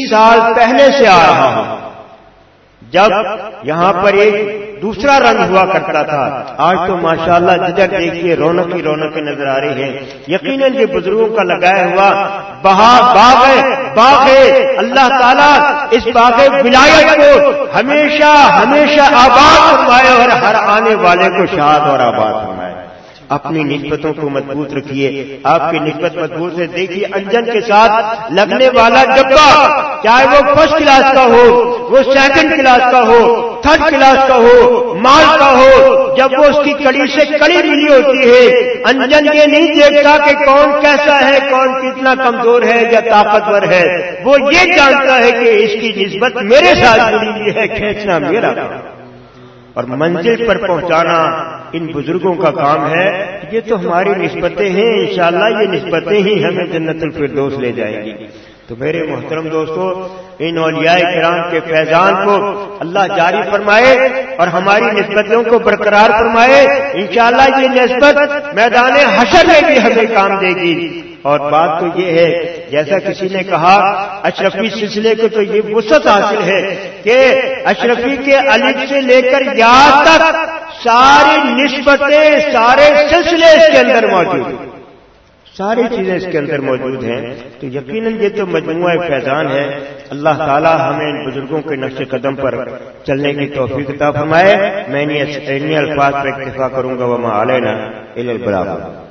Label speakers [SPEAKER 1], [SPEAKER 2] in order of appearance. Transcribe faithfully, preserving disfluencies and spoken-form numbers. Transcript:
[SPEAKER 1] سال پہلے سے آ رہا ہوں، جب یہاں پر ایک دوسرا رنگ ہوا کرتا تھا۔ آج تو ماشاءاللہ جدھر دیکھیے رونق ہی رونقیں نظر آ رہی ہیں۔ یقیناً یہ بزرگوں کا لگایا ہوا بہا باغ ہے، باغ ہے۔ اللہ تعالیٰ اس باغ ولایت کو ہمیشہ ہمیشہ آباد فرمائے اور ہر آنے والے کو شاد اور آباد فرمائے۔ اپنی نسبتوں کو مضبوط رکھیے۔ آپ کی نسبت مضبوط ہے، دیکھیے انجن کے ساتھ لگنے والا ڈبہ، چاہے وہ فرسٹ کلاس کا ہو، وہ سیکنڈ کلاس کا ہو، تھرڈ کلاس کا ہو، مال کا ہو، جب وہ اس کی کڑی سے کڑی ملی ہوتی ہے، انجن یہ نہیں دیکھتا کہ کون کیسا ہے، کون کتنا کمزور ہے یا طاقتور ہے، وہ یہ جانتا ہے کہ اس کی نسبت میرے ساتھ جڑی ہوئی ہے، کھینچنا میرا کام اور منزل پر پہنچانا ان بزرگوں کا کام ہے۔ یہ تو ہماری نسبتیں ہیں، انشاءاللہ یہ نسبتیں ہی ہمیں جنت الفردوس لے جائیں گی۔ تو میرے محترم دوستو، ان اولیاء کرام کے فیضان کو اللہ جاری فرمائے اور ہماری نسبتوں کو برقرار فرمائے۔ انشاءاللہ یہ نسبت میدان حشر میں بھی ہمیں کام دے گی۔ اور بات تو یہ ہے، جیسا کسی نے کہا اشرفی سلسلے کو تو یہ وسعت حاصل ہے کہ اشرفی کے الف سے لے کر یا تک ساری نسبتیں، سارے سلسلے اس کے اندر موجود ہیں، ساری چیزیں اس کے اندر موجود ہیں۔ تو یقیناً یہ تو مجموعہ فیضان ہے۔ اللہ تعالی ہمیں ان بزرگوں کے نقش قدم پر چلنے کی توفیق عطا فرمائے۔ میں انہی الفاظ پر اکتفا کروں گا، وما علینا الا البلاغ۔